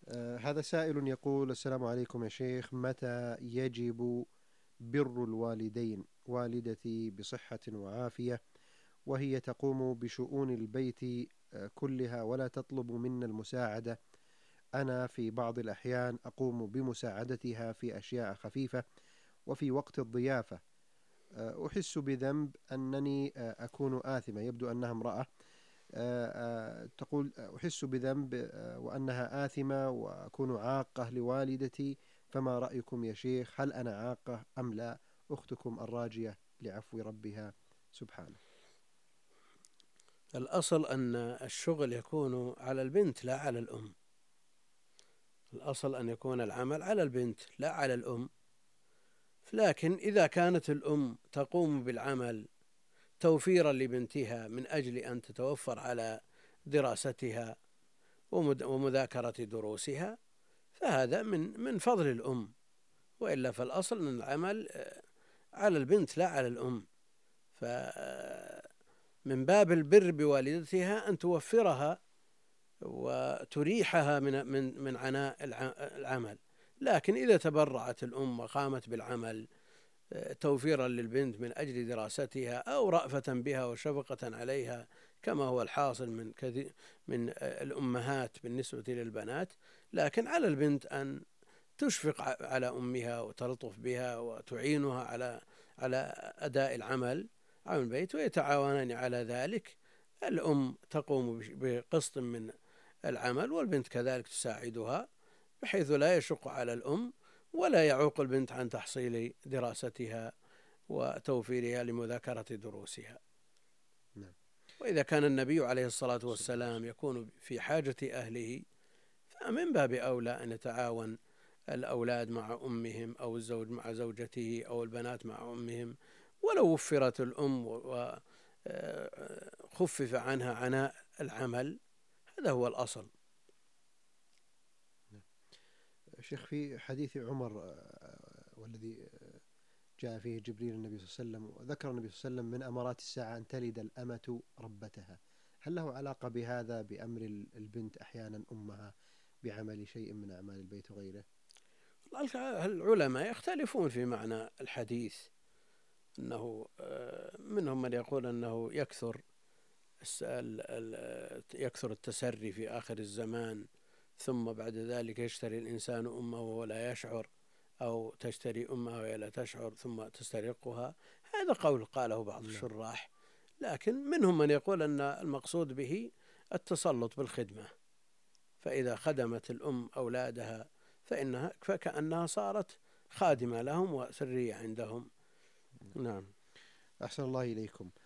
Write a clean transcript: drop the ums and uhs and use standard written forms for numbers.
هذا سائل يقول: السلام عليكم يا شيخ، متى يجب بر الوالدين؟ والدتي بصحة وعافية، وهي تقوم بشؤون البيت كلها ولا تطلب منا المساعدة. أنا في بعض الأحيان أقوم بمساعدتها في أشياء خفيفة، وفي وقت الضيافة أحس بذنب أنني أكون آثمة. يبدو أنها امرأة. تقول: أحس بذنب وأنها آثمة وأكون عاقة لوالدتي، فما رأيكم يا شيخ؟ هل أنا عاقة أم لا؟ أختكم الراجية لعفو ربها سبحانه. الأصل أن الشغل يكون على البنت لا على الأم. الأصل أن يكون العمل على البنت لا على الأم. لكن إذا كانت الأم تقوم بالعمل توفيرا لبنتها من أجل أن تتوفر على دراستها ومذاكرة دروسها، فهذا من فضل الأم. وإلا فالأصل أن العمل على البنت لا على الأم. فمن باب البر بوالدتها أن توفرها وتريحها من عناء العمل. لكن إذا تبرعت الأم وقامت بالعمل توفيرا للبنت من أجل دراستها أو رأفة بها وشفقة عليها، كما هو الحاصل من كثير من الأمهات بالنسبة للبنات، لكن على البنت أن تشفق على أمها وتلطف بها وتعينها على أداء العمل البيت، ويتعاونان على ذلك. الأم تقوم بقسط من العمل والبنت كذلك تساعدها، بحيث لا يشق على الأم ولا يعوق البنت عن تحصيل دراستها وتوفيرها لمذاكرة دروسها. نعم. وإذا كان النبي عليه الصلاة والسلام يكون في حاجة أهله، فمن باب أولى أن يتعاون الأولاد مع أمهم أو الزوج مع زوجته أو البنات مع أمهم، ولو وفرت الأم وخفف عنها عناء العمل. هذا هو الأصل. شيخ، في حديث عمر والذي جاء فيه جبريل النبي صلى الله عليه وسلم، وذكر النبي صلى الله عليه وسلم من أمارات الساعة أن تلد الأمة ربتها، هل له علاقة بهذا، بأمر البنت أحيانا أمها بعمل شيء من أعمال البيت وغيره؟ العلماء يختلفون في معنى الحديث، أنه منهم من يقول أنه يكثر التسري في آخر الزمان، ثم بعد ذلك يشتري الإنسان أمه ولا يشعر، أو تشتري أمها وهي لا تشعر ثم تسترقها. هذا قول قاله بعض الشراح. لكن منهم من يقول أن المقصود به التسلط بالخدمة، فإذا خدمت الأم أولادها فكأنها صارت خادمة لهم وسرية عندهم. نعم. أحسن الله إليكم.